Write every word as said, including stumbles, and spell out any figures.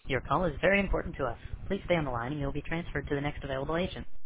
Your call is very important to us. Please stay on the line and you'll be transferred to the next available agent.